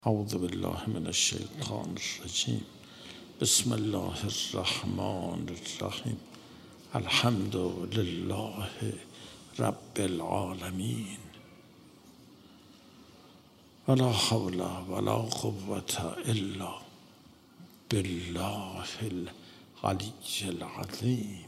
اعوذ بالله من الشیطان الرجیم. بسم الله الرحمن الرحیم. الحمد لله رب العالمین. ولا حول ولا قوة الا بالله العلی العظیم.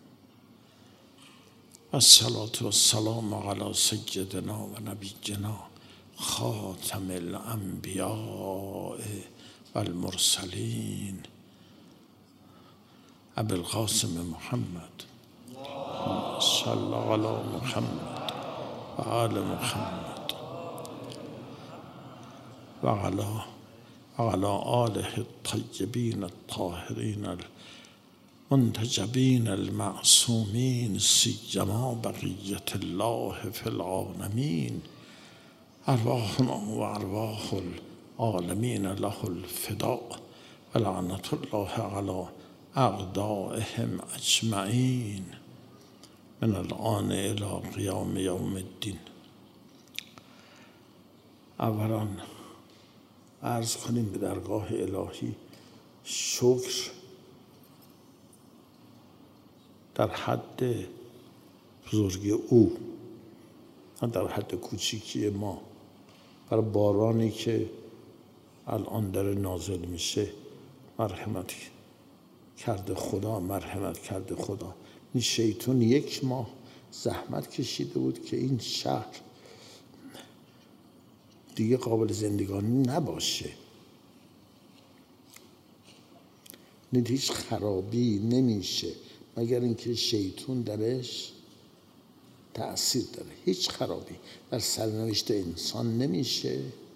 الصلاة والسلام علی سیدنا و نبینا خاتم الانبیاء والمرسلین ابی القاسم محمد صلی علی محمد و آل محمد و علی آله الطیبین الطاهرین المنتجبین المعصومین سیما بقیة الله فی العالمین. ارواحنا و ارواح العالمین له الفداء و لعنت الله علی اعدائهم اجمعین من الآن الی قیام یوم الدین. اولا عرض کنیم به درگاه الهی شکر در حد بزرگی او، نه در حد کوچیکی ما، برای بارانی که الان داره نازل میشه. مرحمت کرده خدا، مرحمت کرده خدا. این شیطان 1 ماه زحمت کشیده بود که این شهر دیگه قابل زندگانی نباشه. هیچ خرابی نمیشه مگر اینکه شیطان درش تأثیر داره. هیچ خرابی در سرنوشت انسان نمیشه،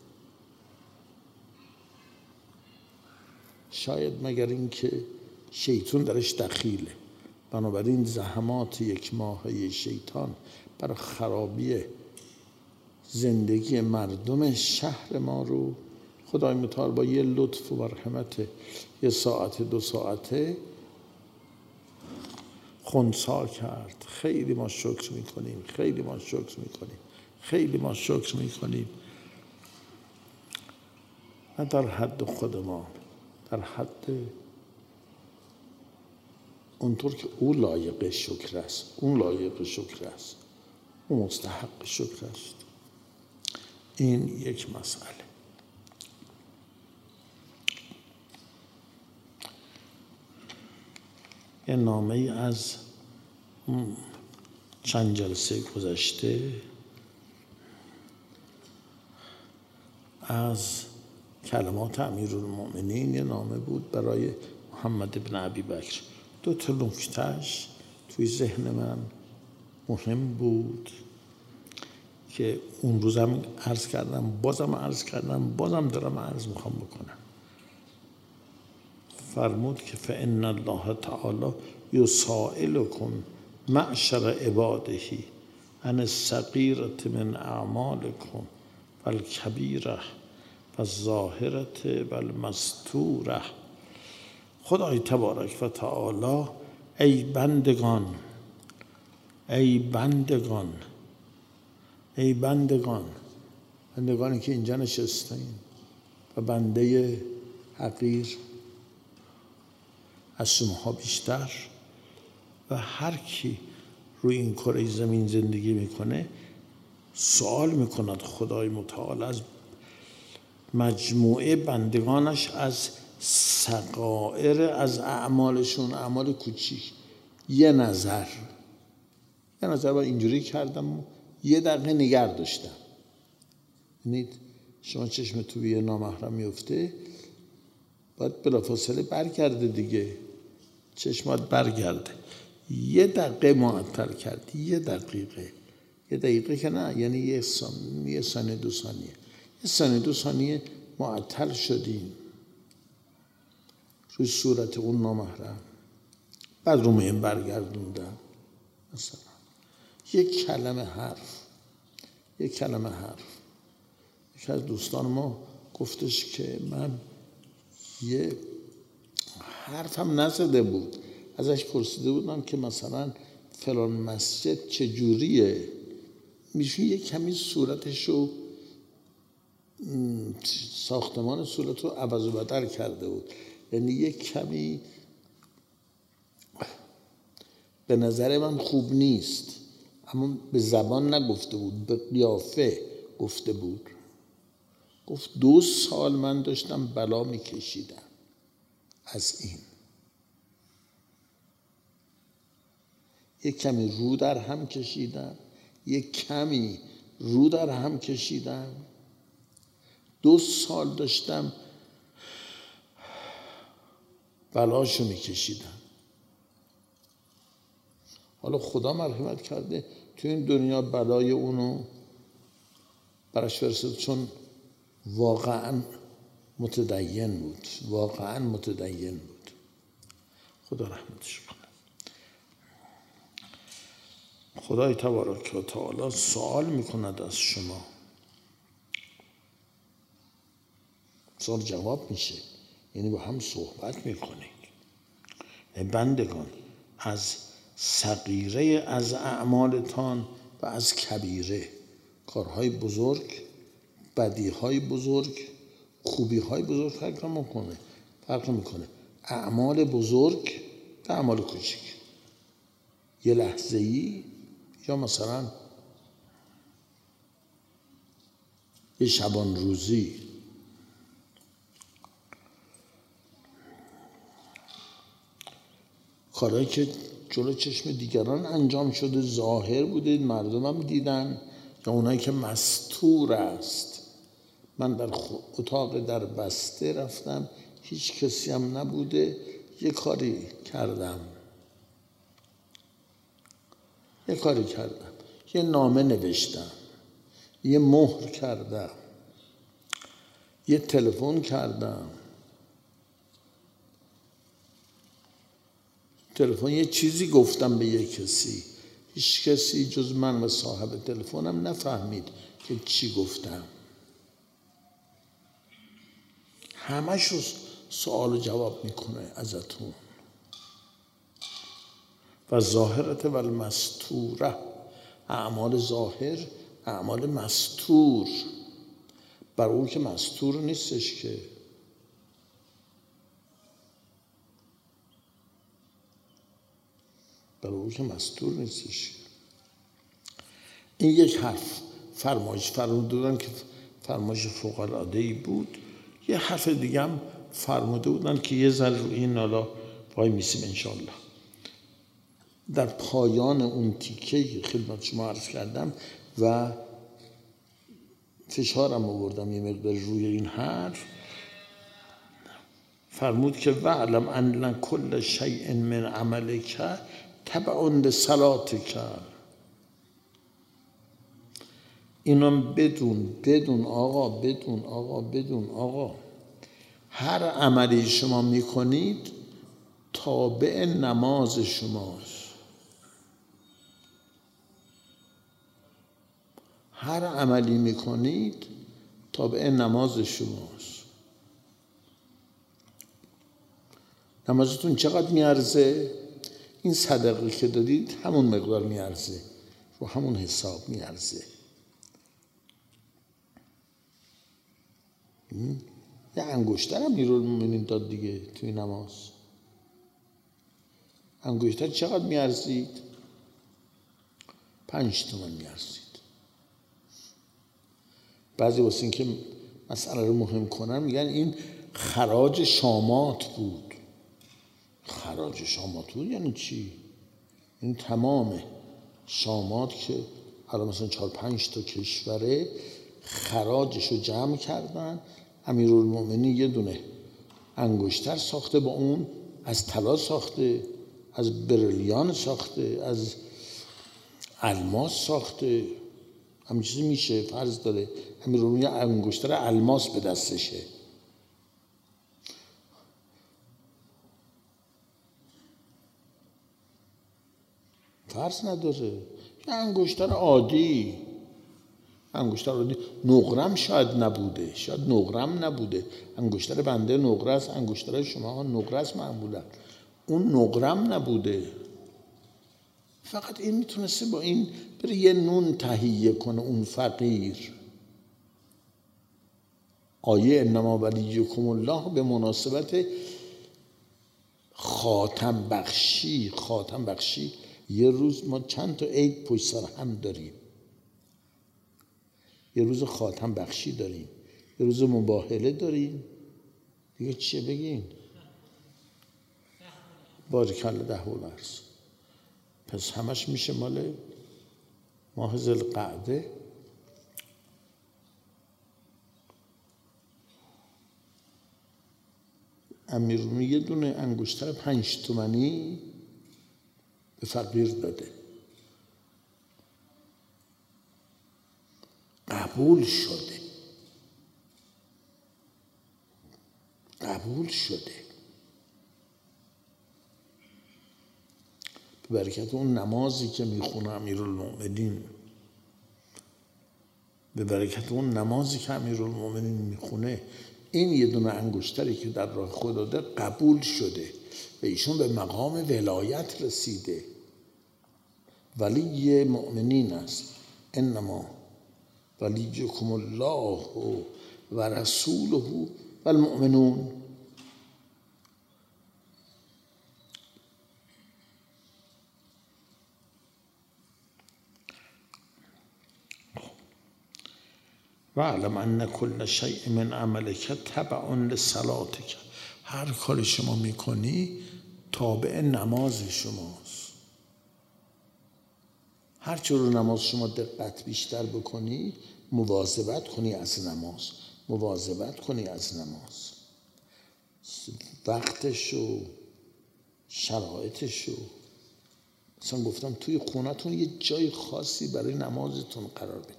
شاید مگر اینکه شیطان درش دخیله. بنابراین زحمات 1 ماهه شیطان برای خرابی زندگی مردم شهر ما رو خدای متعال با یه لطف و مرحمت 1 ساعت 2 ساعته خنثی کرد. خیلی ما شکر میکنیم، خیلی ما شکر میکنیم، خیلی ما شکر میکنیم. نه در حد خود ما، در حد اونطور که او لایق شکر است، اون لایق شکر است، او مستحق شکر است. این یک مسئله. یه نامه از چند جلسه گذشته از کلمات امیرالمؤمنین، یه نامه بود برای محمد بن ابی بکر. 2 تا نکته‌اش توی ذهن من مهم بود که اون روزم عرض کردم، بازم دارم عرض میخوام بکنم. فرمود که فإن الله تعالی یسائلکم معشر عباده عن الصغیرة من اعمالکم والکبیرة والظاهرة والمستورة. خدای تبارک و تعالی ای بندگان، ای بندگان، ای بندگانی که اینجا نشستین و بنده حقیر از شماها بیشتر و هر کی روی این کره زمین زندگی میکنه سوال میکند خدای متعال از مجموعه بندگانش، از صغائر، از اعمالشون، اعمال کوچیک. یه نظر با اینجوری کردم، 1 دقیقه نگه داشتم. یعنی شما چشم تو به یه نامحرم میفته، باید بلافاصله برگرده دیگه، چشمات برگرده. 1 دقیقه معطل کردی، 1 دقیقه. 1 دقیقه که نه، یعنی 1 ثانیه 2 ثانیه، 1 ثانیه 2 ثانیه معطل شدیم روی صورت اون نامحرم. بعد رو مهم برگردوندم. مثلا یک کلمه حرف. یکی از دوستان ما گفتش که من یه حرفم نزده بود، ازش پرسیده بودم که مثلا فلان مسجد چجوریه، میشه یه کمی صورتشو ساختمان صورت رو عوض و بدل کرده بود. یعنی یک کمی به نظر من خوب نیست، اما به زبان نگفته بود، به قیافه گفته بود. گفت 2 سال من داشتم بلا میکشیدم از این. یک کمی رو در هم کشیدم، یک کمی رو در هم کشیدم، 2 سال داشتم بلاشو میکشیدم. حالا خدا مرحمت کرده تو این دنیا بلای اونو براش فرستاد، چون واقعا متدین بود، واقعا متدین بود. خدا رحمتش کنه. خدای تبارک و تعالی سوال میکند از شما، سوال جواب میشه، یعنی با هم صحبت میکنید. بندگان از صغیره از اعمالتان و از کبیره، کارهای بزرگ، بدیهای بزرگ، خوبیهای بزرگ فرق میکنه. اعمال بزرگ و اعمال کوچک، یه لحظه‌ای یا مثلا یه شبان روزی. کارهایی که جلو چشم دیگران انجام شده، ظاهر بوده، مردم هم دیدن، یا اونایی که مستور است. من در اتاق در بسته رفتم، هیچ کسی هم نبوده، یه کاری کردم، یه نامه نوشتم، یه مهر کردم، یه تلفن کردم، یه چیزی گفتم به یه کسی، هیچ کسی جز من و صاحب تلفنم نفهمید که چی گفتم. همه‌شو سوال و جواب میکنه ازتون. و ظاهرت و المستوره، اعمال ظاهر، اعمال مستور. برای اون که مستور نیستش که. این یک حرف فرمایش فرموده بودن که فرمایش فوق‌العاده‌ای بود. یه حرف دیگه هم فرموده بودن که یه ذره روی این حالا وای میسیم انشالله. در پایان اون تیکه خدمت شما عرض کردم و فشارم آوردم یه مقدار روی این حرف. فرمود که وعلم ان کل شیء من عملک تبع لصلاتک. اینم بدون آقا هر عملی شما میکنید تابع نماز شماست. هر عملی میکنید تابع نماز شماست. نمازتون چقدر میارزه؟ این صدقه که دادید همون مقدار میارزه، رو همون حساب میارزه. یه انگشتر هم امیرالمومنین داد دیگه توی نماز. انگشتر چقدر میارزید؟ 5 تومن میارزید. بعضی واسه این که مسئله رو مهم کنن میگن این خراج شامات بود. خراج شامات بود یعنی چی؟ این تمام شامات که حالا مثلا 4-5 تا کشوره خراجش رو جمع کردن. امیرالمومنین یه دونه انگشتر ساخته، با اون از طلا ساخته، از بریلیان ساخته، از الماس ساخته. همین چیزی میشه، فرض داره امیرالمومنین انگشتر الماس به دستشه. فرض نداره یه انگشتر عادی، نقرم شاید نبوده، انگشتر بنده نقره است، انگشتر شما نقره است معمولا، اون نقرم نبوده. فقط این میتونسته با این بره یه نون تهیه کنه اون فقیر. آیه انما ولیکم الله به مناسبت خاتم بخشی یه روز ما چند تا عید پشت سر هم داریم. یه روز خاتم بخشی داریم، یه روز مباهله داریم، دیگه چیه بگین؟ بارکالله 10 ولرس. پس همش میشه مال ماه ذوالقعده. امیرالمومنین یه دونه انگشتر 5 تومانی به فقیر داده. قبول شده به برکت اون نمازی که میخونه امیرالمومنین، میخونه، این یه دونه انگشتری که در راه خدا داده قبول شده و ایشون به مقام ولایت رسیده، ولی مؤمنین است. انما ولیکم الله و رسوله و المؤمنون. و علم ان کل شیء من عملک تبع لصلاتک. هر کاری شما میکنی تابع نماز شماست. هر چه رو نماز شما دقت بیشتر بکنی، مواظبت کنی از نماز، وقتشو، شرایطشو. مثلا گفتم توی خونتون یه جای خاصی برای نمازتون قرار بدین.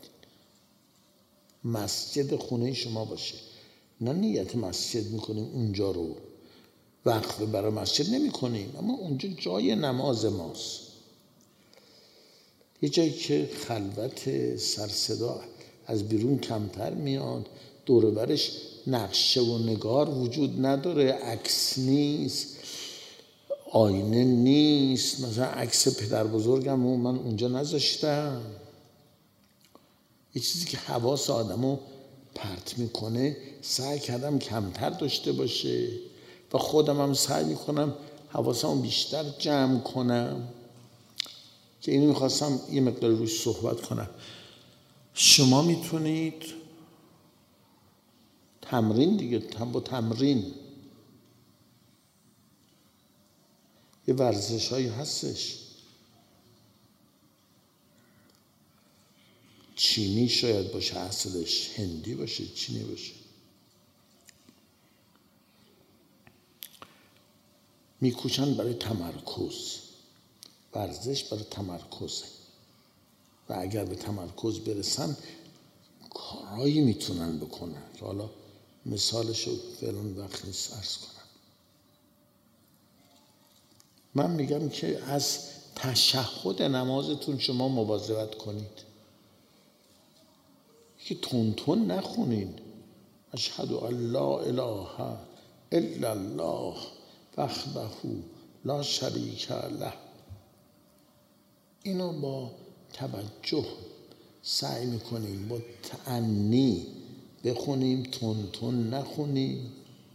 مسجد خونه شما باشه، نه نیت مسجد میکنیم اونجا رو وقف برای مسجد نمی کنیم، اما اونجا جای نماز ماست. یه جایی که خلوت، سر صدا از بیرون کمتر میاد، دور و برش نقشه و نگار وجود نداره، عکس نیست، آینه نیست. مثلا عکس پدر بزرگم من اونجا نذاشتم. یه چیزی که حواس آدمو پرت میکنه سعی کردم کمتر داشته باشه و خودم هم سعی میکنم حواسمو بیشتر جمع کنم، که اینو میخواستم یه مقدار روش صحبت کنم. شما میتونید تمرین دیگه، با تمرین یه ورزش هایی هستش، چینی شاید باشه اصلش، هندی باشه، چینی باشه، میکوشن برای تمرکز، ورزش برای تمرکزه و اگر به تمرکز برسن کارهایی میتونن بکنن که حالا مثالشو فعلا وقت نیست عرض کنم. من میگم که از تشهد نمازتون شما مواظبت کنید که تون نخونین. اشهد ان لا اله الا الله وحده لا شریک له. اینو با توجه سعی میکنیم با تأنی بخونیم، تون نخونیم.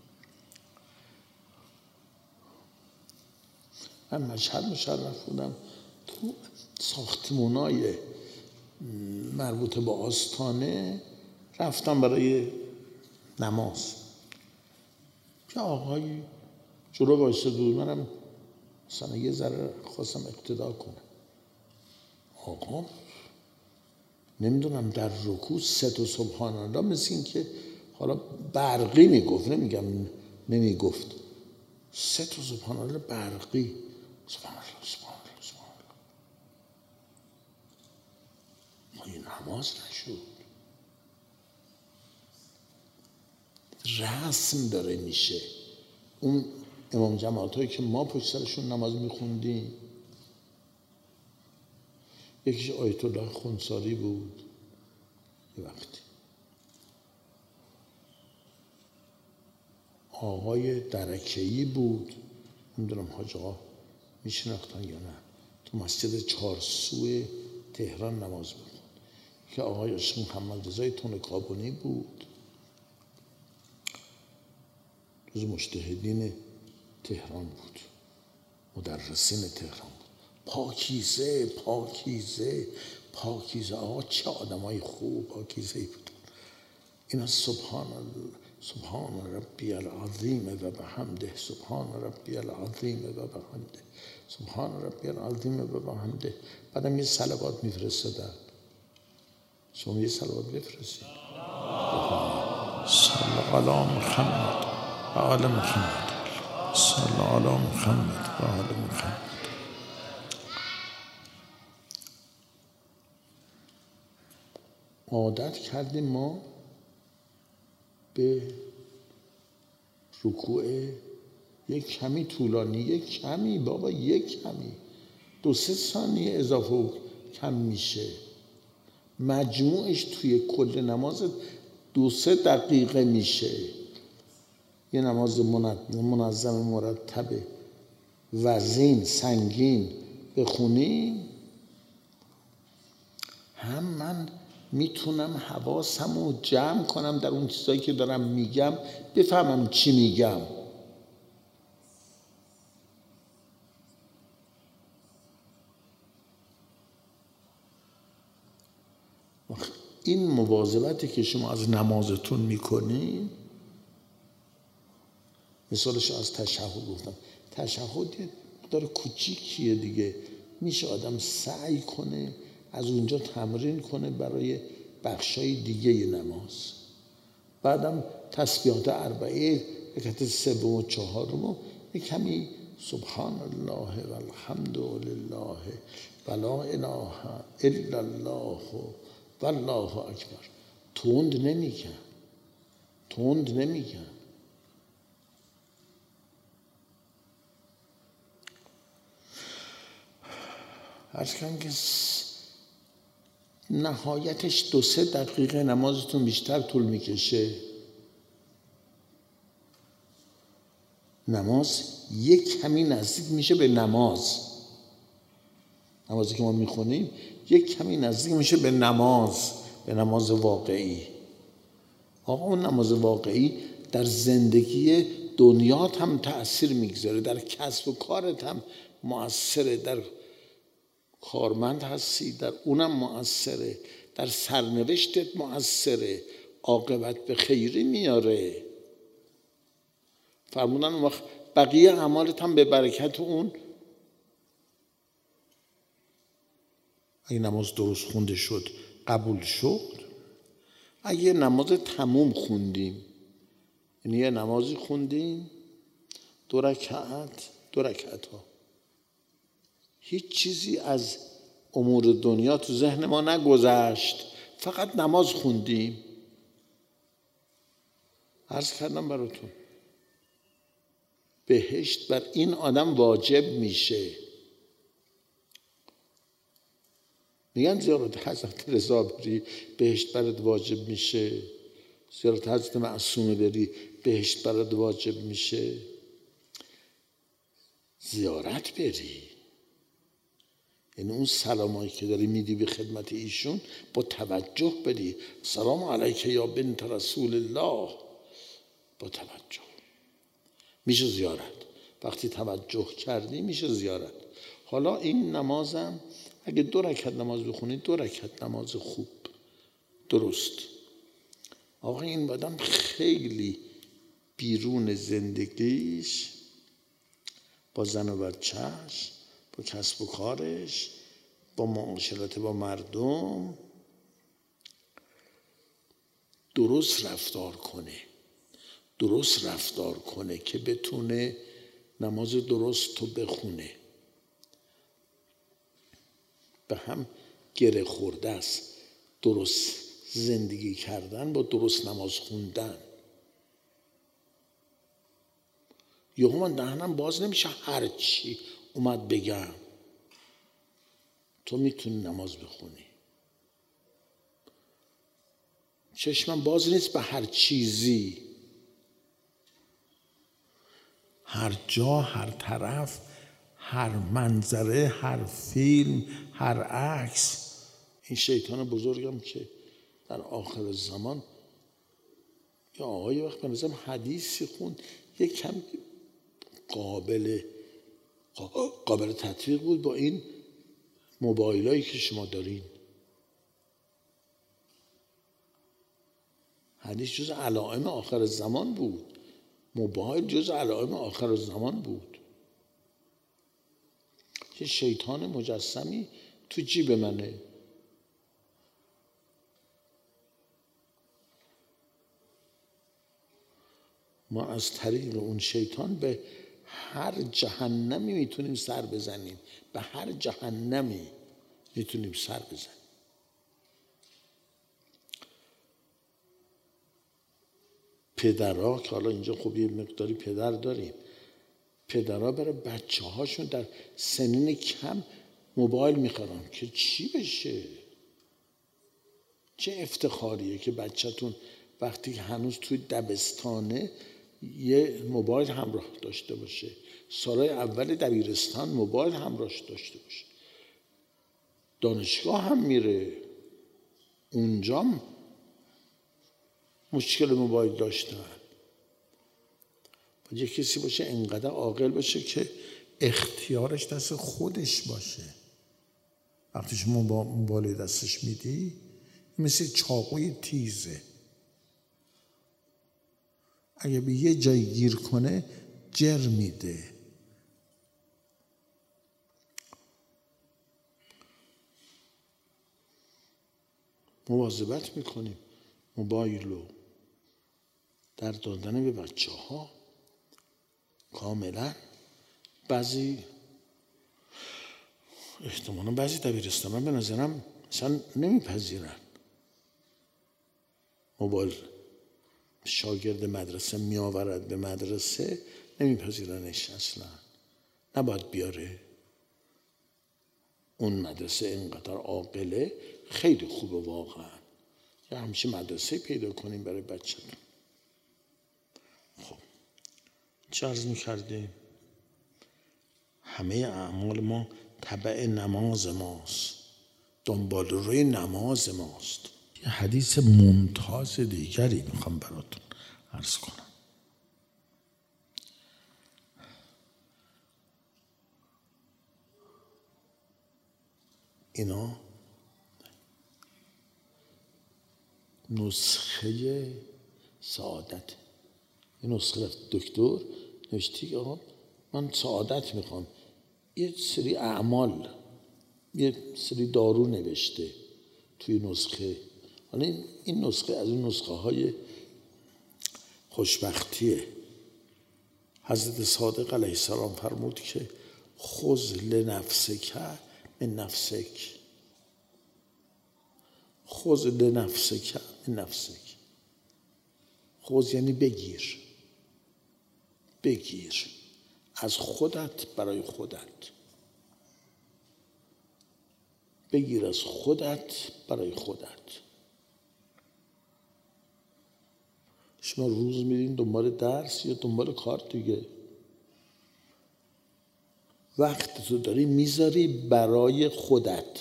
من مشهد مشرف بودم، تو ساختمونای مربوط به آستانه رفتم برای نماز. که آقایی جلو وایساده بود، منم مثلا یه ذره خواستم اقتدا کنم. آقا نمیدونم در رکوع 3 تا سبحان الله مثل این که حالا برقی میگفت، نمیگفت 3 تا سبحان الله برقی، سبحان الله. این نماز نشد، رسم داره میشه. اون امام جماعت هایی که ما پشت سرشون نماز میخوندیم، یکیش آیت الله خونساری بود، یه وقتی آقای درکه‌ای بود، نمیدونم حاج آقا میشناختن یا نه، تو مسجد چارسو تهران نماز میخوند، که آقای عاشق محمد رضای تون کابونی بود. جز مجتهدین تهران بود، مدرسین تهران بود. پاکیزه پاکیزه پاکیزه. آقا چه آدمای خوب پاکیزه بود. اینا سبحان ربی العظیم و بحمده، سبحان ربی العظیم و بحمده، سبحان ربی العظیم و بحمده. بعدم یه صلوات میفرستادن. شما یه صلوات بفرستید. صلی علی محمد و آل محمد، صلی علی محمد و آل محمد. عادت کردیم ما به رکوع یک کمی طولانی، یک کمی بابا، یک کمی 2-3 ثانیه اضافه و کم میشه. مجموعش توی کل نماز 2-3 دقیقه میشه. یه نماز منظم مرتب وزین سنگین بخونیم، هم من میتونم حواسم رو جمع کنم در اون چیزایی که دارم میگم، بفهمم چی میگم. این مواظبتی که شما از نمازتون میکنین، مثالش از تشهد گفتم. تشهد یه مقدار کوچیکیه دیگه، میشه آدم سعی کنه از اونجا تمرین کنه برای بخشای دیگه نماز. بعدم تسبیحات اربعه رکعت 3 و 4 یک کمی سبحان الله و الحمد لله و لا اله الا الله و الله اکبر. تند نمیگم. عرض کنم که نهایتش 2-3 دقیقه نمازتون بیشتر طول میکشه. نماز یک کمی نزدیک میشه به نمازی که ما میخونیم، یک کمی نزدیک میشه به نماز واقعی. آقا اون نماز واقعی در زندگی دنیات هم تأثیر میگذاره، در کسب و کارت هم مؤثره، در کارمند هستی در اونم مؤثره، در سرنوشتت مؤثره، عاقبت به خیری میاره. فرمودن اون وقت بقیه اعمالت هم به برکت اون، اگه نماز درست خونده شد قبول شد. اگه نماز تموم خوندیم، یعنی یه نمازی خوندیم 2 رکعت ها، هیچ چیزی از امور دنیا تو ذهن ما نگذشت، فقط نماز خوندیم. عرض کردم براتون بهشت بر این آدم واجب میشه. میگن زیارت حضرت رضا بری بهشت برات واجب میشه، زیارت حضرت معصومه بری بهشت برات واجب میشه. زیارت بری یعنی اون سلامایی که داری میدی به خدمت ایشون با توجه بدی. سلام علیک یا بنت رسول الله، با توجه میشه زیارت. وقتی توجه کردی میشه زیارت. حالا این نمازم اگه 2 رکعت نماز بخونی، 2 رکعت نماز خوب درست. آقا این آدم خیلی بیرون زندگیش با زن و بچه‌اش، با کسب و کارش، با معاشرت با مردم درست رفتار کنه که بتونه نماز درست رو بخونه. به هم گره خورده است درست زندگی کردن با درست نماز خوندن. یهو من دهنم باز نمیشه هر چی اومد بگم. تو میتونی نماز بخونی، چشمم باز نیست به هر چیزی، هر جا، هر طرف، هر منظره، هر فیلم، هر عکس. این شیطان بزرگم که در آخر زمان یا آقای وقت به نظرم حدیثی خوند یک کم قابل تطبیق بود با این موبایلایی که شما دارین. حدیث جز علائم آخر زمان بود، موبایل جز علائم آخر زمان بود. یه شیطان مجسمی تو جیب منه، ما از طریق اون شیطان به هر جهنمی میتونیم سر بزنیم، به هر جهنمی میتونیم سر بزنیم. پدرها که حالا اینجا خب یه مقداری پدر داریم، پدرها برای بچه هاشون در سنین کم موبایل میخرن که چی بشه؟ چه افتخاریه که بچه‌تون وقتی هنوز توی دبستانه یه موبایل همراه داشته باشه، سالهای اول دبیرستان موبایل همراهش داشته باشه، دانشگاه هم میره اونجام مشکل موبایل داشتن. باید یه کسی باشه انقدر عاقل باشه که اختیارش دست خودش باشه. وقتی شما با موبایل دستش میدی مثل چاقوی تیزه، اگه به یه جای گیر کنه جر میده. مواظبت میکنیم موبایل رو در دادن به بچه ها کاملا. بعضی احتمالا بعضی دبیرستان ها به نظرم مثلا نمیپذیرن موبایل شاگرد مدرسه میآورد به مدرسه، نمیپذیرنش اصلا، نباید بیاره. اون مدرسه اینقدر عاقله، خیلی خوبه واقعا. یا همیشه مدرسه پیدا کنیم برای بچه‌تون. خب چه عرض میکردیم؟ همه اعمال ما تبع نماز ماست، دنبال روی نماز ماست. یه حدیث ممتاز دیگری میخوام براتون عرض کنم. اینا نسخه سعادت. این نسخه دکتر نوشتی که آقا من سعادت میخوام، یه سری اعمال، یه سری دارو نوشته توی نسخه. حالا این نسخه از این نسخه های خوشبختیه. حضرت صادق علیه السلام فرمود که خذ لنفسک من نفسک، خذ لنفسک من نفسک. خذ یعنی بگیر، بگیر از خودت برای خودت، بگیر از خودت برای خودت. شما روز میرین دنبال درس یا دنبال کار دیگه، وقت تو داری میذاری برای خودت،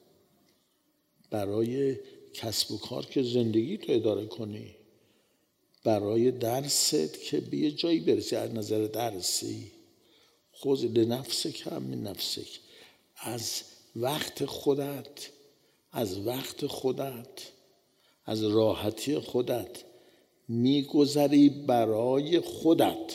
برای کسب و کار که زندگی تو اداره کنی، برای درست که به یه جایی برسی از نظر درسی. خذ لنفسک من نفسک، از وقت خودت، از وقت خودت، از راحتی خودت میگذری برای خودت.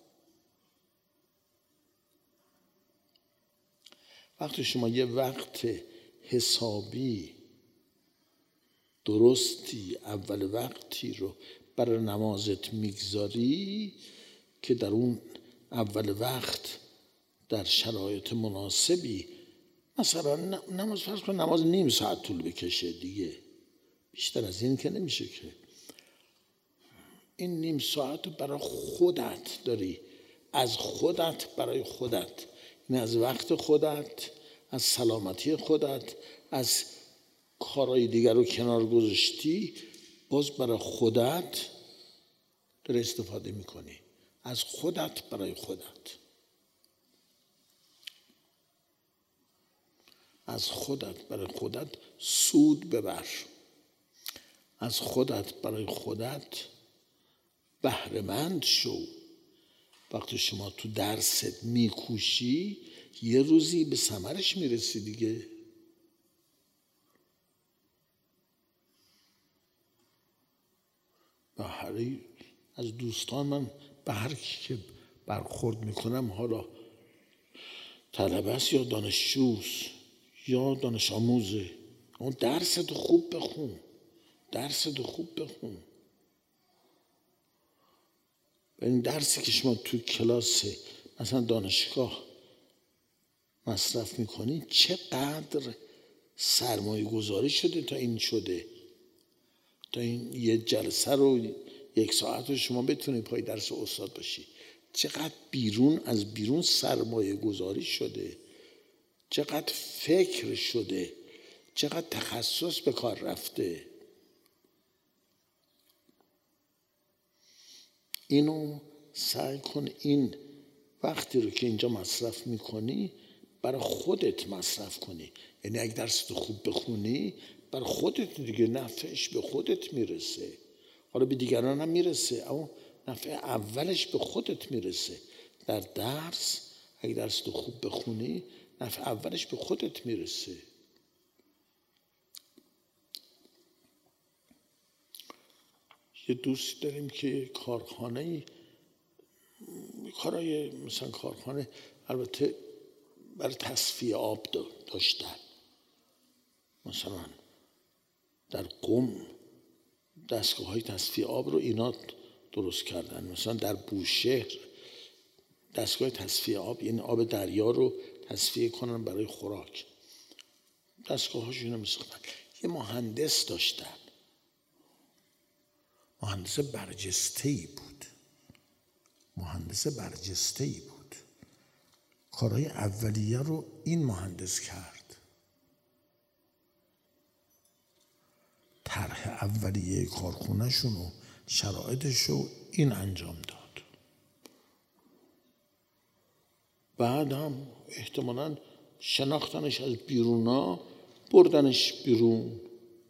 وقتی شما یه وقت حسابی درستی اول وقتی رو برای نمازت میگذاری که در اون اول وقت در شرایط مناسبی، مثلا نماز فرض کن نماز نیم ساعت طول بکشه دیگه، بیشتر از این که نمیشه که. این نیم ساعت رو برای خودت داری، از خودت برای خودت، این از وقت خودت، از سلامتی خودت، از کارهای دیگر رو کنار گذاشتی، باز برای خودت داری استفاده میکنی، از خودت برای خودت، از خودت برای خودت سود ببر، از خودت برای خودت بهره‌مند شو. وقتی شما تو درست میکوشی یه روزی به ثمرش میرسی دیگه. به هر از دوستان من به هر کی که برخورد میکنم، حالا طلبه است یا دانشجوست یا دانش آموزه، اون درستو خوب بخون، درستو خوب بخون. و این درسی که شما تو کلاس مثلا دانشگاه مصرف میکنی چقدر سرمایه گذاری شده تا این شده، تا این یه جلسه رو 1 ساعت رو شما بتونی پای درس استاد باشی. چقدر از بیرون سرمایه گذاری شده، چقدر فکر شده، چقدر تخصص به کار رفته. اینو سعی کن این وقتی رو که اینجا مصرف میکنی برای خودت مصرف کنی. یعنی اگه درستو خوب بخونی برای خودت دیگه، نفعش به خودت میرسه. حالا به دیگران هم میرسه، اما نفع اولش به خودت میرسه. در درس اگه درستو خوب بخونی نفع اولش به خودت میرسه. یه دوست داریم که کارخانه، کارهای مثلا کارخانه البته برای تصفیه آب داشتن. مثلا در قم دستگاه های تصفیه آب رو اینا درست کردن. مثلا در بوشهر دستگاه تصفیه آب، یعنی آب دریا رو تصفیه کنن برای خوراک. دستگاه هاشون رو میساختن. یه مهندس داشتن، مهندس برجسته‌ای بود، مهندس برجسته‌ای بود. کارهای اولیه رو این مهندس کرد. طرح اولیه کارخونه‌شون و شرایطش رو این انجام داد. بعد هم احتمالاً شناختنش از بیرونا، بردنش بیرون.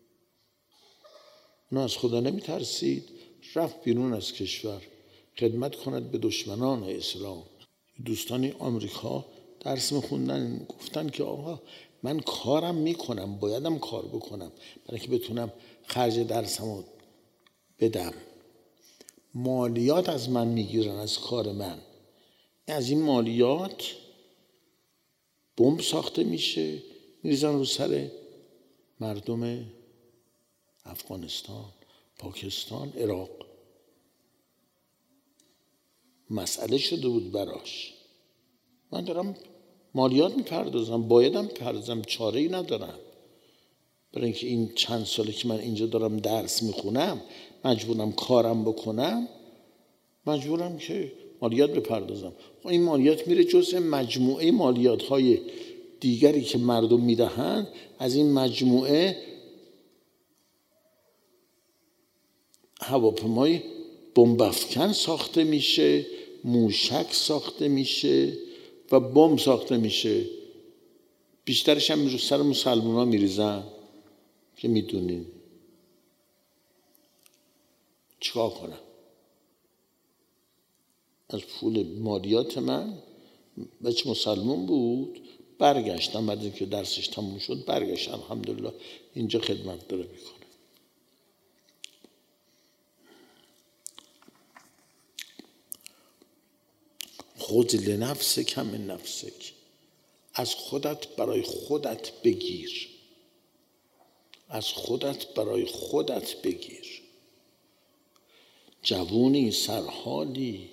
اونا از خدا نمیترسید، رفت بیرون از کشور خدمت کند به دشمنان اسلام. دوستانی آمریکا درس میخوندن، گفتن که آقا من کارم میکنم، بایدم کار بکنم برای که بتونم خرج درسمو بدم. مالیات از من میگیرن از کار من. از این مالیات بمب ساخته میشه، میریزن رو سر مردم افغانستان، پاکستان، عراق. مسئله شده بود براش. من دارم مالیات میپردازم، بایدم میپردازم، چاره ای ندارم. برای اینکه این چند ساله که من اینجا دارم درس میخونم، مجبورم کارم بکنم، مجبورم که مالیات بپردازم. این مالیات میره جزء مجموعه مالیات های دیگری که مردم میدهن. از این مجموعه هواپیمای بمب افکن ساخته میشه، موشک ساخته میشه و بمب ساخته میشه. بیشترش هم رو سر مسلمونا میریزن که میدونین. چیکار کنم؟ از پول مالیات من بچه مسلمون بود، برگشتم بعد اینکه درسش تموم شد، برگشتم الحمدلله اینجا خدمت داره میکنه. خذ لنفسک من نفسک، از خودت برای خودت بگیر، از خودت برای خودت بگیر. جوونی، سرحالی.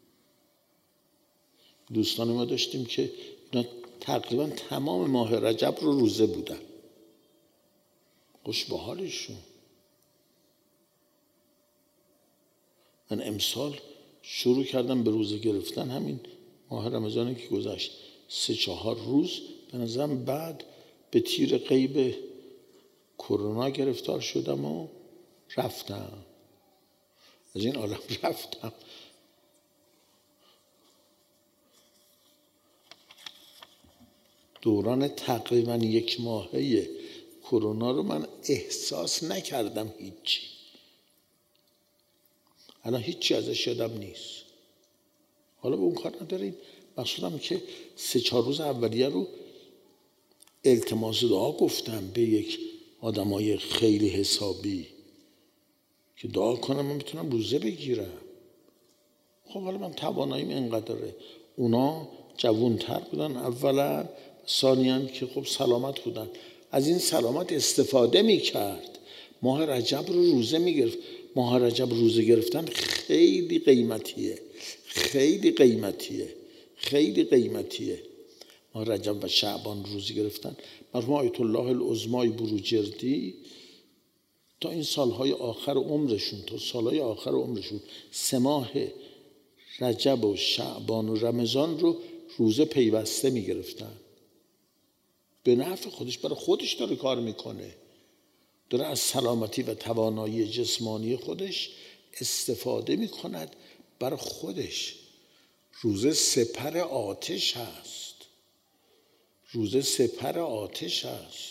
دوستان ما داشتیم که اینا تقریبا تمام ماه رجب رو روزه بودن. خوش به حالشون. من امسال شروع کردم به روزه گرفتن، همین ماه رمضانی که گذشت 3-4 روز. به نظرم بعد به تیر غیب کرونا گرفتار شدم و رفتم از این عالم، رفتم. دوران تقریبا 1 ماهه کرونا رو من احساس نکردم هیچی. الان هیچی ازش یادم نیست. حالا به اون کار نداریم. مقصودم که 3-4 روز اولیه رو التماس دعا گفتم به یک آدمای خیلی حسابی که دعا کنم من بتونم روزه بگیرم. خب حالا من تواناییم اینقدره. اونا جوانتر بودن اولا، ثانیاً که خب سلامت بودن. از این سلامت استفاده میکرد. ماه رجب رو روزه میگرفت. ماه رجب روزه گرفتن خیلی قیمتیه، خیلی قیمتیه، خیلی قیمتیه. ماه رجب و شعبان روزه گرفتن. مرحوم آیت الله العظمای بروجردی تا این سالهای آخر عمرشون، تا سالهای آخر عمرشون 3 ماه رجب و شعبان و رمضان رو روزه پیوسته میگرفتن. به نفع خودش، برای خودش داره کار میکنه، داره از سلامتی و توانایی جسمانی خودش استفاده میکند برای خودش. روزه سپر آتش هست، روزه سپر آتش هست.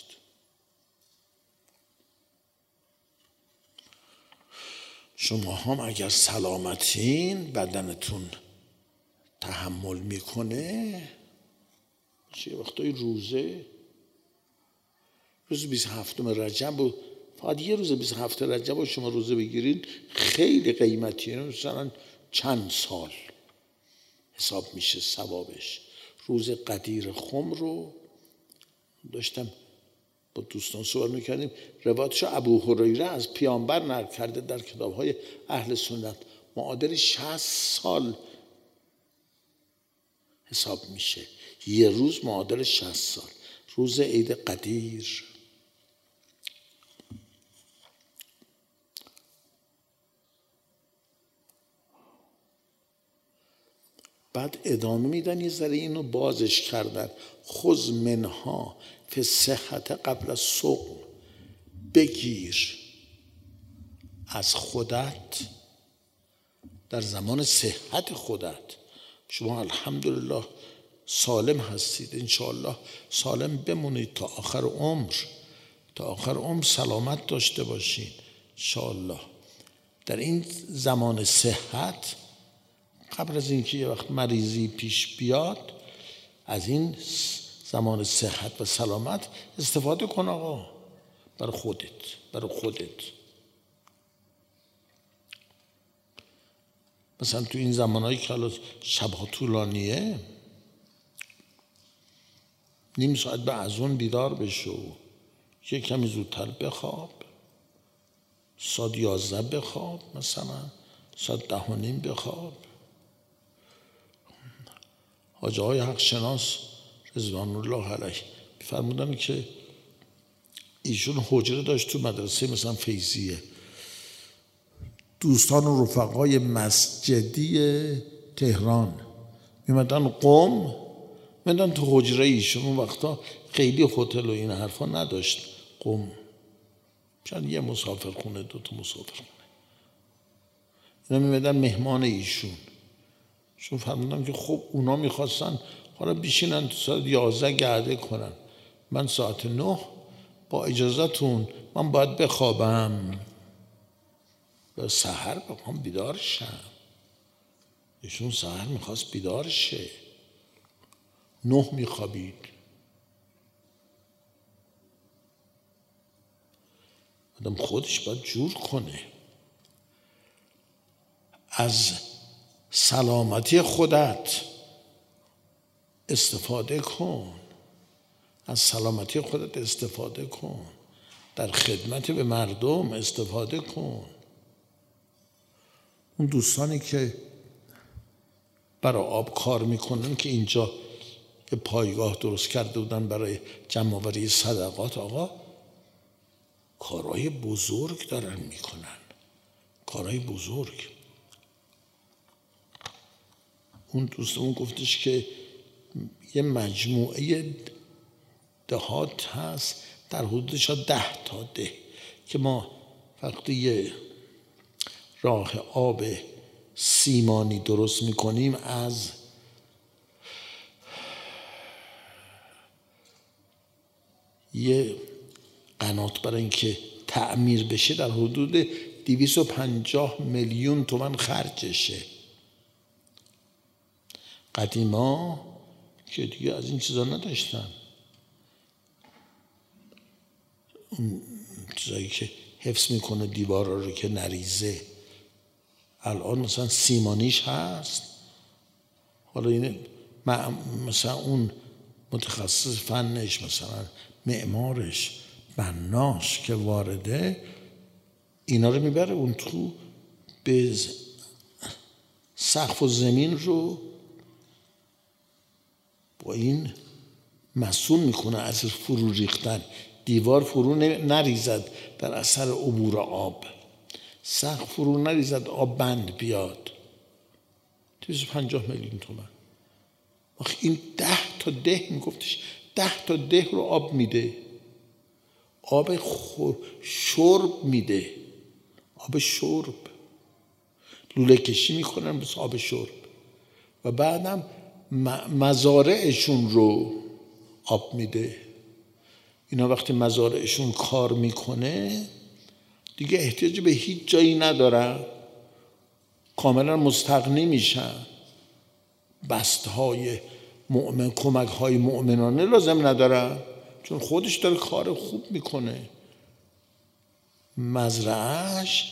شما هم اگر سلامتین، بدنتون تحمل میکنه، چه وقتای روزه، روز 27 رجب و فقط یه روز 27 رجب و شما روزه بگیرین خیلی قیمتیه. مثلا چند سال حساب میشه ثوابش. روز قدیر خم رو داشتم با دوستان صحبت میکردیم، روایتشو ابو هریره از پیامبر نقل کرده در کتاب‌های اهل سنت، معادل 60 سال حساب میشه. یه روز معادل 60 سال. روز عید قدیر. بعد ادامه میدن، یه ذره اینو بازش کردن. خذ منها فی صحت قبل السقم، بگیر از خودت در زمان صحت خودت. شما الحمدلله سالم هستید، انشاءالله سالم بمونید تا آخر عمر، تا آخر عمر سلامت داشته باشین انشاءالله. در این زمان صحت، قبل از اینکه یه وقت مریضی پیش بیاد، از این زمان صحت و سلامت استفاده کن آقا، برای خودت، برای خودت. مثلا تو این زمانهایی که حالا شبها طولانیه، نیم ساعت به اذان بیدار بشو، یه کمی زودتر بخواب، ساعت 11 بخواب، مثلا ساعت 10:30 بخواب. حاجی های حق شناس رضوان الله علیه فرمودن که ایشون حجره داشت تو مدرسه مثلا فیضیه. دوستان و رفقای مسجدی تهران میمدن قم، میمدن تو حجره ایشون. اون وقتا خیلی هتل و این حرفا نداشت قم، چند یه مسافرخونه، 2 مسافرخونه. اینا میمدن مهمان ایشون. چون فرمودم که خب اونا میخواستن حالا بشینن تو ساعت 11 گرده کنن، من ساعت 9 با اجازهتون من باید بخوابم، به سحر بخوام بیدار شم. ایشون سحر میخواست بیدار شه، 9 میخوابید. آدم خودش باید جور کنه. از سلامتی خودت استفاده کن، از سلامتی خودت استفاده کن، در خدمت به مردم استفاده کن. اون دوستانی که برای آب کار میکنن که اینجا یه پایگاه درست کرده بودن برای جمع‌آوری صدقات، آقا کارهای بزرگ دارن میکنن، کارهای بزرگ. اون دوستمون گفتش که یه مجموعه دهات هست در حدودش 10 تا ده که ما وقتی یه راه آب سیمانی درست میکنیم، از یه قنات برای اینکه تعمیر بشه در حدود 250 میلیون تومان خرجشه. قدیما که دیگه از این چیزا نداشتن، اون چیزایی که حفظ میکنه دیوارا رو که نریزه. الان مثلا سیمانیش هست. حالا این مثلا اون متخصص فنش، مثلا معمارش، بناش که وارده، اینا رو میبره اون تو، به سقف و زمین رو با این مسئول میکنه از فرو ریختن. دیوار فرو نریزد در اثر عبور آب، سقف فرو نریزد آب بند بیاد. 250 میلیون تومان. این 10 تا ده میگفتش 10 تا ده رو آب میده، آب شرب میده، آب شرب، لوله کشی میکنن بس آب شرب، و بعدم مزارعشون رو آب میده. اینا وقتی مزارعشون کار میکنه دیگه احتیاج به هیچ جایی ندارن، کاملا مستغنی میشن، بستهای مؤمن، کمک های مؤمنانه لازم ندارن، چون خودش داره کار خوب میکنه. مزرعهش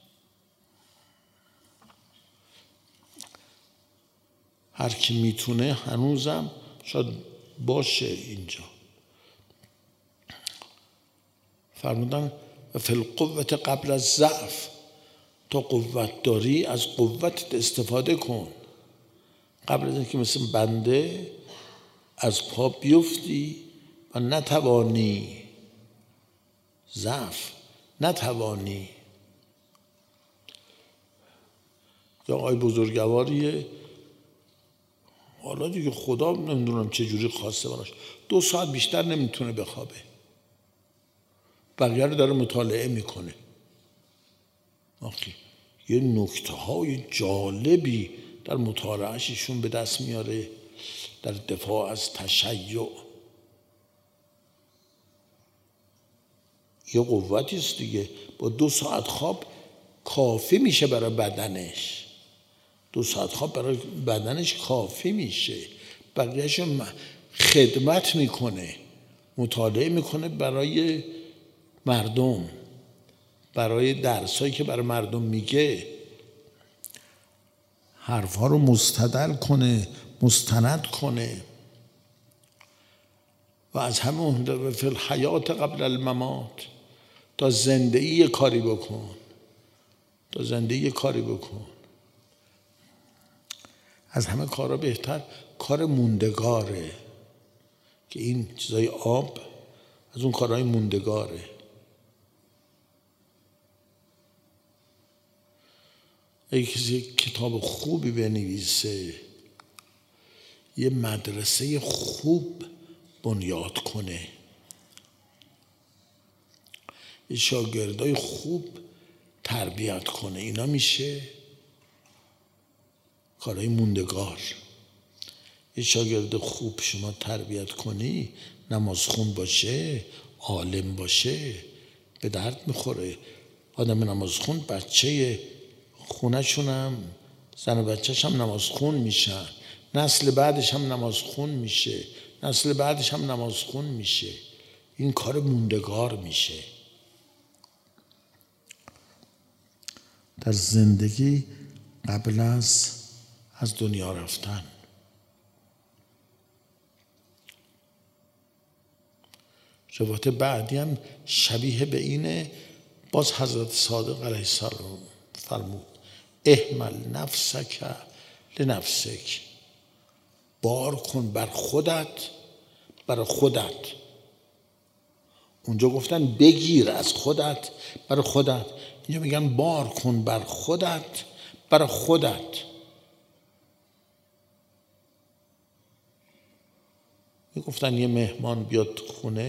هر کی میتونه هنوزم شاید باشه اینجا. فرمودن فی القوة قبل الضعف، تا قوت داری از قوتت استفاده کن، قبل از اینکه مثل بنده از پا بیفتی و نتوانی، ضعف، نتوانی. یا آقای بزرگواریه، حالا دیگه خدا نمیدونم چجوری خواسته براش 2 ساعت بیشتر نمیتونه بخوابه، بقیه رو داره مطالعه میکنه. آخی یه نکته های جالبی در مطالعهش ایشون به دست میاره در دفاع از تشیع. یه قوتی است دیگه، با 2 ساعت خواب کافی میشه برای بدنش، 2 ساعت خواب برای بدنش کافی میشه، بقیهش خدمت میکنه، مطالعه میکنه برای مردم، برای درسایی که برای مردم میگه، حرفها رو مستدل کنه، مستند کنه. و از همه مهمتر فی الحیات قبل الممات، تا زندگی یه کاری بکن، تا زندگی یه کاری بکن. از همه کارا بهتر کار موندگاره، که این چیزای آب از اون کارهای موندگاره. اگه کسی کتاب خوبی بنویسه، یه مدرسه خوب بنیاد کنه، یه شاگردای خوب تربیت کنه، اینا میشه کارهای موندگار. یه شاگرد خوب شما تربیت کنی، نمازخون باشه، عالم باشه، به درد میخوره. آدم نمازخون بچه خونه‌شون هم، زن و بچه‌ش هم نمازخون میشن، نسل بعدش هم نمازخون میشه، نسل بعدش هم نمازخون میشه. این کار موندگار میشه. در زندگی قبل از دنیا رفتن. روایت بعدی هم شبیه به اینه، باز حضرت صادق علیه السلام فرمود احمل نفسک لنفسک، بار کن بر خودت برای خودت. اونجا گفتن بگیر از خودت برای خودت، اینجا میگن بار کن بر خودت برای خودت. میگفتن یه مهمان بیاد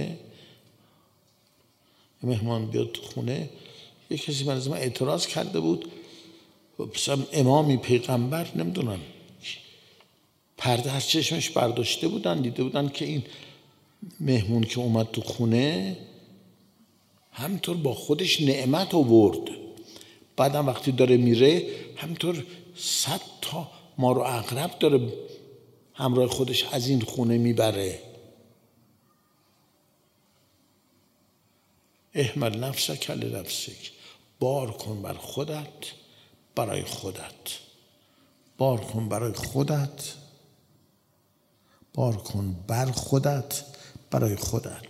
خونه، یه کسی من از من اعتراض کرده بود، مثلا امامی پیغمبر نمیدونم پرده از چشمش برداشته بودن، دیده بودن که این مهمون که اومد تو خونه همینطور با خودش نعمت آورد، بعدم وقتی داره میره همینطور 100 تا مار و عقرب داره همراه خودش از این خونه میبره. احمل نفسک لنفسک، بار کن بر خودت برای خودت، بار کن برای خودت، بار کن بر خودت برای خودت.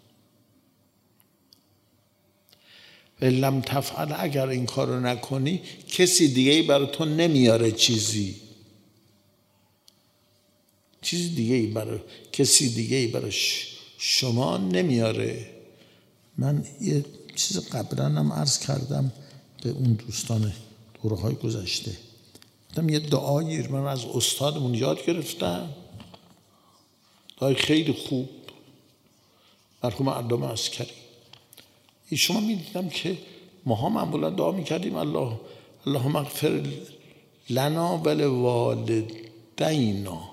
لم تفعل، اگر این کارو نکنی کسی دیگه برای تو نمیاره، چیزی دیگه برای کسی دیگه برای شما نمیاره. من یه چیز قبلا هم عرض کردم به اون دوستان دوره‌های گذشته، گفتم یه دعایی من از استادمون یاد گرفتم، دعای خیلی خوب، مرحوم علامه عسکری. شما میدیدم که ماها معمولا دعا میکردیم اللهم اغفر لنا ولوالدینا،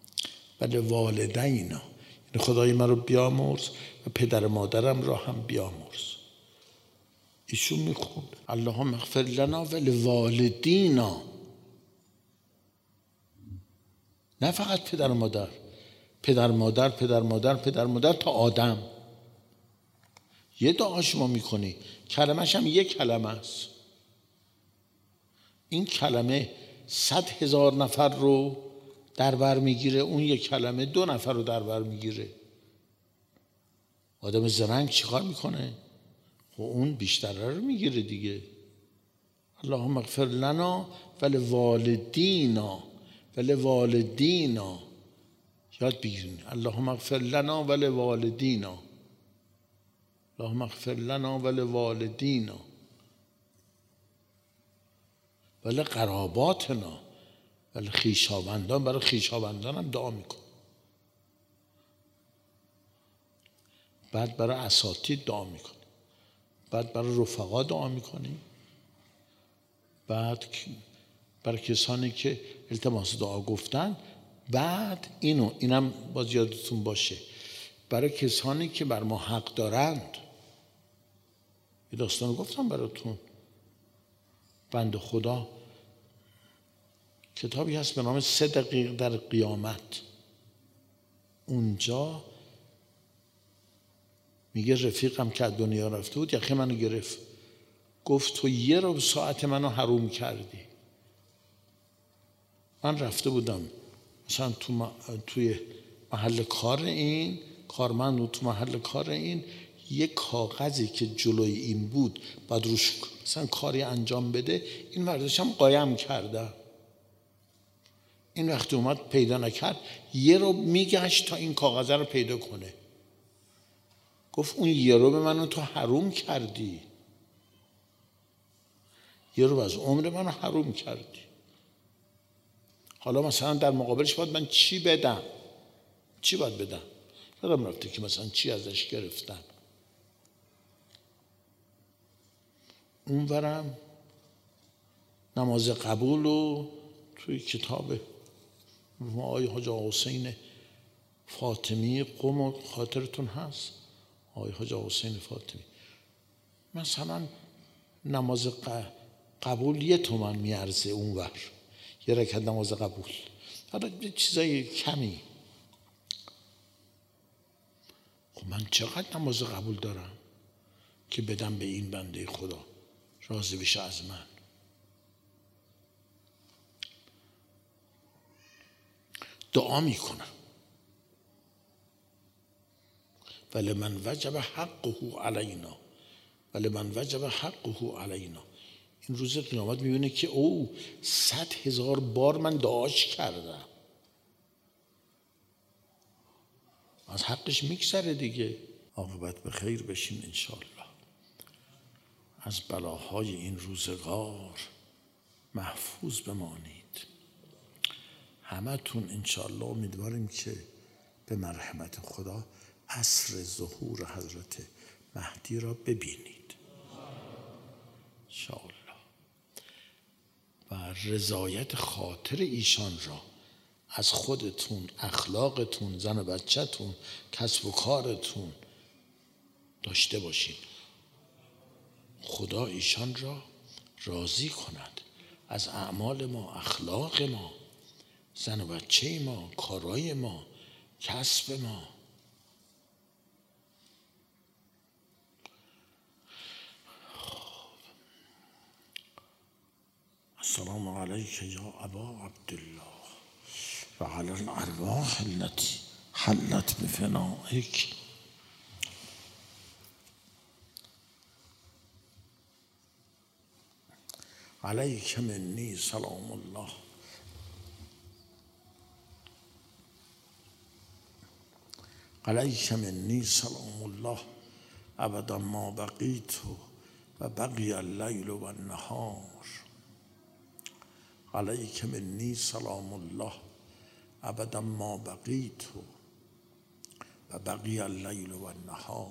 یعنی خدای من رو بیامرز و پدر مادرم را هم بیامرز. ایشون میخوند اللهم اغفر لنا ولوالدینا، نه فقط پدر مادر، پدر مادر پدر مادر پدر مادر تا آدم. یه دعا شما میکنی کلمش هم یک کلمه است، این کلمه 100,000 نفر رو در بر میگیره، اون یک کلمه 2 نفر رو در بر میگیره. آدم زرنگ چیکار میکنه؟ و اون بیشتره رو میگیره دیگه. اللهم اغفر لنا ولوالدینا، یاد بگیرین اللهم اغفر لنا ولوالدینا، اللهم اغفر لنا ولوالدینا ولقراباتنا، ولی خویشاوندان، برای خویشاوندان هم دعا میکن. بعد برای اساتید دعا میکنی، بعد برای رفقا دعا میکنی، بعد برای کسانی که التماس دعا گفتن، بعد اینم باز یادتون باشه برای کسانی که بر ما حق دارند. یه داستان گفتم براتون، بنده خدا کتابی هست به نام 3 دقیقه در قیامت، اونجا میگه رفیقم که از دنیا رفته بود یخی منو گرفت، گفت تو 1 ربع ساعت منو حروم کردی. من رفته بودم مثلا توی محل کار این کارمند بود، تو محل کار این یک کاغذی که جلوی این بود بعد روش مثلا کاری انجام بده، این ورداشم قایم کرده. این وقتی اومد پیدا نکرد 1 ربع میگشت تا این کاغذ رو پیدا کنه. گفت اون 1 ربع منو تو حروم کردی، 1 ربع از عمر منو حروم کردی. حالا مثلا در مقابلش باید من چی بدم؟ چی باید بدم؟ یادم رفته که مثلا چی ازش گرفتم. اونورم نماز قبول رو توی کتاب آقای حاج حسین فاطمی قم خاطرتون هست، آقای حاج حسین فاطمی مثلا نماز قبول 1 تومن میارزه اونور، 1 رکعت نماز قبول، حالا چیزای کمی. خب من چقدر نماز قبول دارم که بدم به این بنده خدا راضی بشه از من؟ دعا میکنم ولمن وجب حقه علینا، ولمن وجب حقه علینا. این روز قیامت میبینه که او 100,000 بار من دعاش کردم، از حقش میگذره دیگه. عاقبت به خیر بشین انشاءالله، از بلاهای این روزگار محفوظ بمانید. همتون انشاءالله امیدواریم که به مرحمت خدا عصر ظهور حضرت مهدی را ببینید انشاءالله و رضایت خاطر ایشان را از خودتون، اخلاقتون، زن و بچه‌تون، کسب و کارتون داشته باشید. خدا ایشان را راضی کند از اعمال ما، اخلاق ما، زن و بچه ما، کارای ما، کسب ما. السلام علیک یا ابا عبدالله و علی الارواح التي حلت بفنائک. علیک منی سلام الله. علیک منی سلام الله ابدا ما بقیت و بقی اللیل و النهار. علیک منی سلام الله ابدا ما بقیت و بقی اللیل و النهار.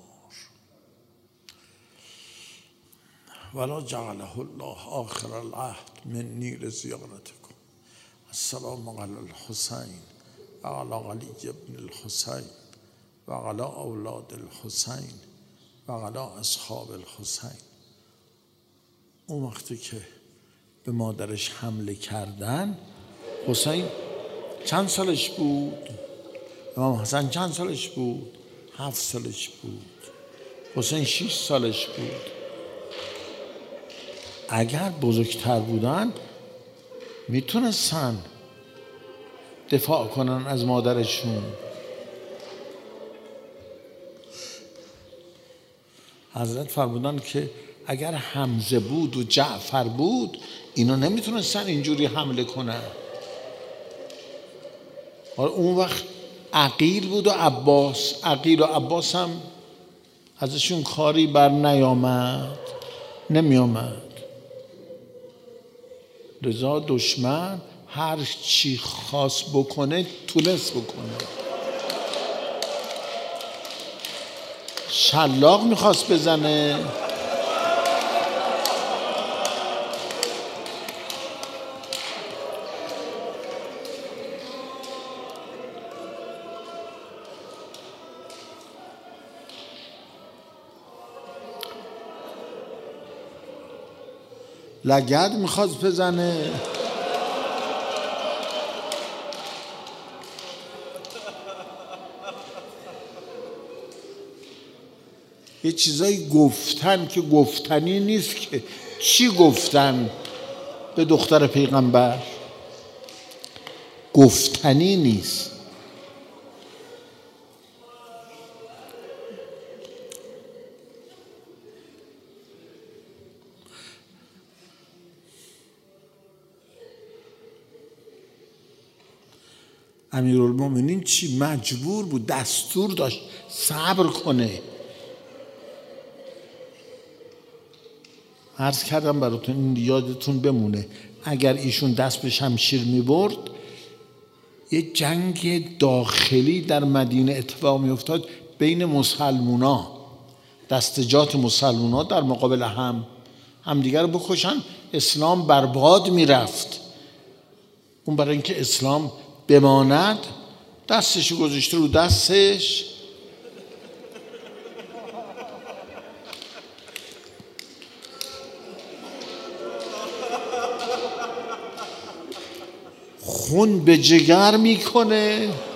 ولا جعله الله آخر العهد منی لزیارتکم. السلام علی الحسین و علی علی ابن الحسین و علی اولاد الحسین و علی اصحاب الحسین. اون وقتی که به مادرش حمله کردن، حسین چند سالش بود؟ امام حسن چند سالش بود؟ 7 سالش بود. حسین 6 سالش بود. اگر بزرگتر بودن میتونستن دفاع کنن از مادرشون. حضرت فرمودن که اگر حمزه بود و جعفر بود اینا نمیتونستن اینجوری حمله کنن. اون وقت عقیل بود و عباس. عقیل و عباس هم ازشون کاری بر نمیامد. لذا دشمن هر چی خواست بکنه تونست بکنه. شلاق میخواست بزنه، لگد میخواست بزنه، یه چیزایی گفتن که گفتنی نیست. که چی گفتن به دختر پیغمبر؟ گفتنی نیست. امیرالمومنین چی؟ مجبور بود، دستور داشت صبر کنه. عرض کردم براتون، این یادتون بمونه، اگر ایشون دست به شمشیر می برد یه جنگ داخلی در مدینه اتفاق می افتاد بین مسلمونا، دستجات مسلمونا در مقابل همدیگر رو بکشن، اسلام برباد می رفت. اون برای اینکه اسلام بماند دستشو گذاشته رو دستش، خون به جگر میکنه،